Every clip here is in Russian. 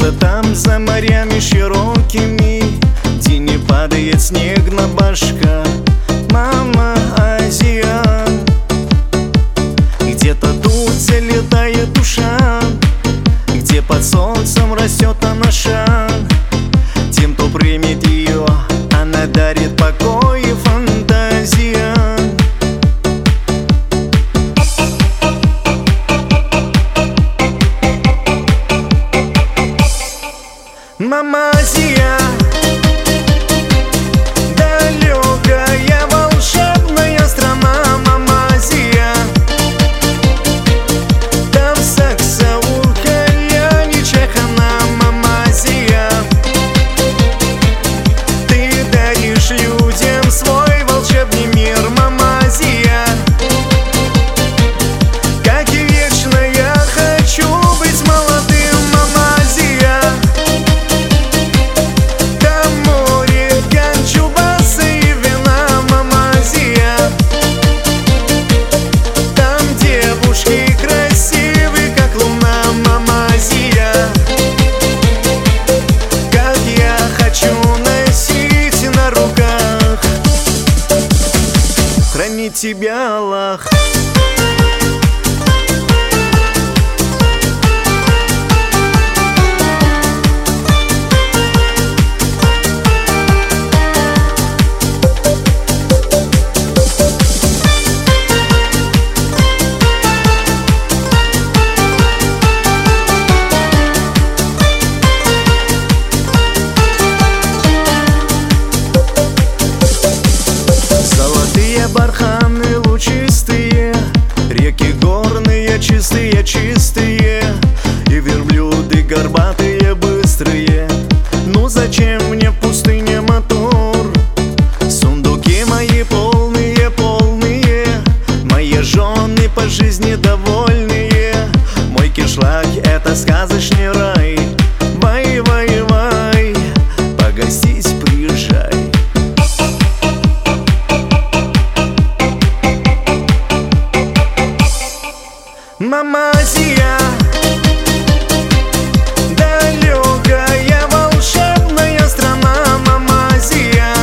Где-то там за морями широкими, где не падает снег на башка, мама Азия. Где-то тут залетает душа, где под солнцем растет анаша. Тем, кто примет ее, она дарит покой и фантазия. Мама Азия, далекая волшебная страна. Мама Азия, там секса у кальяни чехана. Мама Азия, ты даришь людям свой волшебный мир. Мама Азия, как и вечно я хочу быть молодым. Мама Азия, хранит тебя Аллах. Барханы лучистые, реки горные чистые-чистые, и верблюды горбатые быстрые. Ну зачем мне в пустыне мотор? Сундуки мои полные-полные, мои жены по жизни довольные. Мой кишлак — это сказочный рай. Вай-вай-вай, погостить приезжай. Мама Азия, далекая волшебная страна. Мама Азия,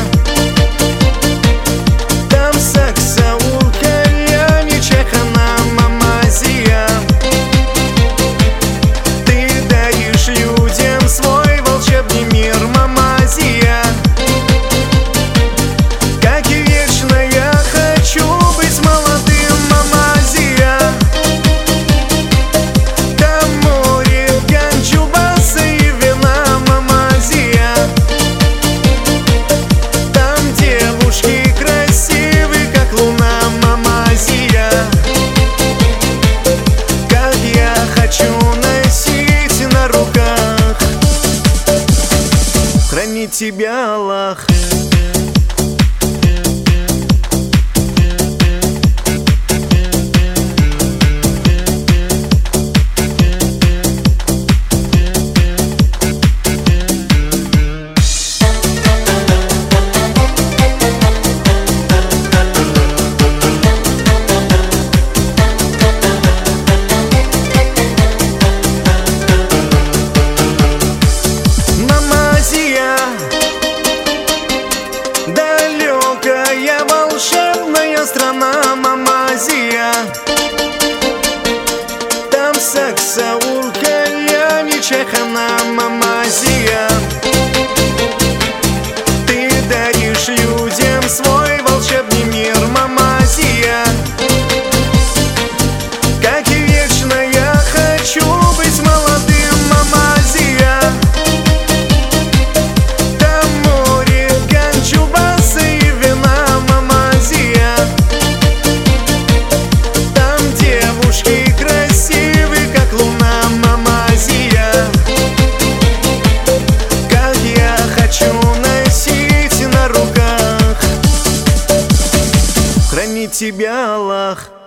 там секса у кальяни чехана. Мама Азия, ты даришь людям свой волшебный мир. Мама Азия, как и вечно я хочу быть молодым. Мама Азия, хранит тебя Аллах. Далекая волшебная страна. Мама Азия, там секса у кальяни чехана. Мама Азия, ты даришь людям свой волшебный мир. Мама Азия, как и вечно я хочу быть молодым. Мама Азия, хранит тебя Аллах.